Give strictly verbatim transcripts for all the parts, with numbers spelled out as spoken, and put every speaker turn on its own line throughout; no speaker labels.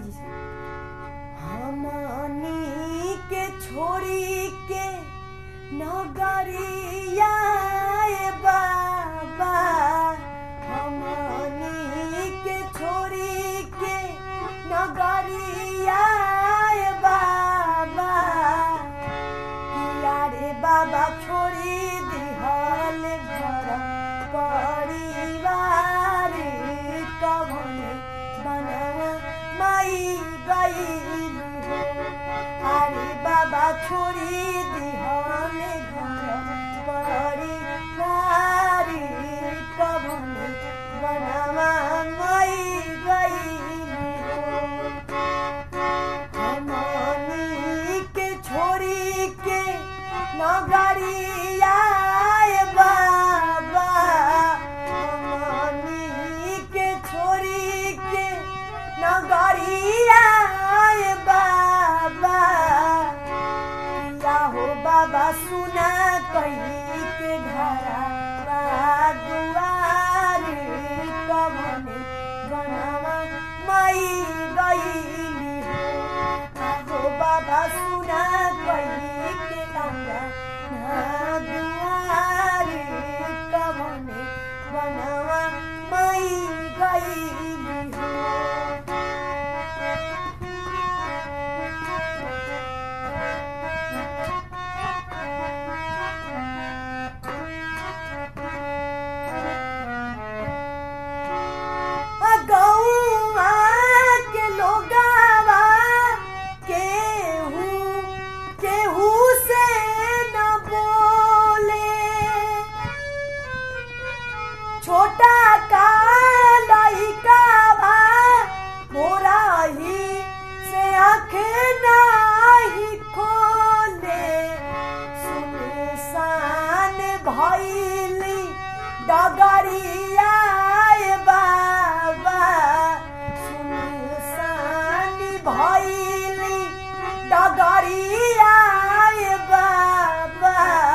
जी से हमनी के छोड़ी के नगरिया ए बाबा हमनी के छोड़ी के नगरिया ए बाबा किया रे बाबा छोड़ी दिहल घर परिवार कवन बनवा माई गई अरे बाबा छोड़ी दिहल घर परिवार कवन बनवा माई गई हमनी के छोड़ी के नगरिया ए बाबा हमनी के छोड़ी के नगरिया ए बाबा या हो बाबा सुना कही के घरा दुआर कवन बनवा माई गईली हो बाबा सुना कही के घरा दुआर कवन बनवा माई गईली हो छोटा का लइका बा मोरा ही से आँखें नहीं खोले सुनसान भइली डगरिया ए बाबा सुनसान भइली डगरिया ए बाबा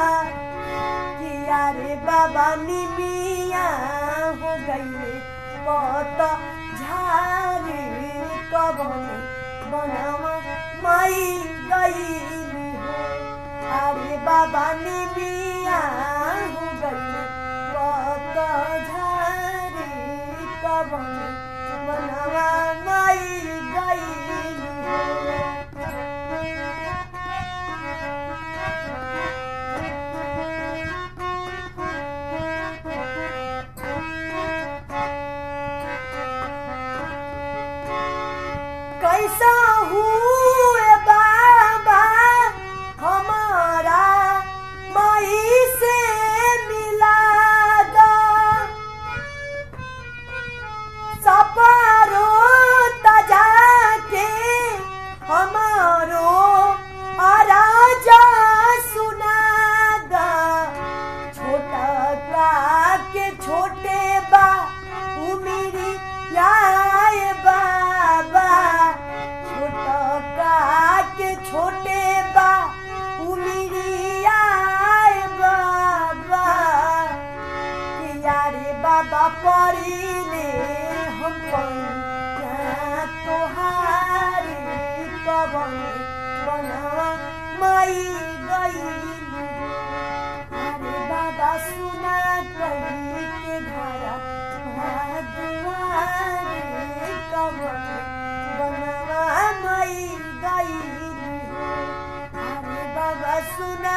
किया रे बाबा निमिया हो गईले पत झारे कवन बनवा माई गईली हो अरे बाबा निमिया हो गईले पत झारे कवन बनवा माई गईली हो कैसा हुए बाबा हमारा माई से मिला दो सपारो तजा के हमारो आराजा सुना दा छोटा का के छोटे बा उमेरी आए बाबा के छोटे बा उमिरी आए बाबा किया रे बाबा परीले हम तोहारे कवन बनवा माई गईली अरे बाबा सुना कही के घरा दुआरे कवन बनवा माई गईली अरे बाबा सुना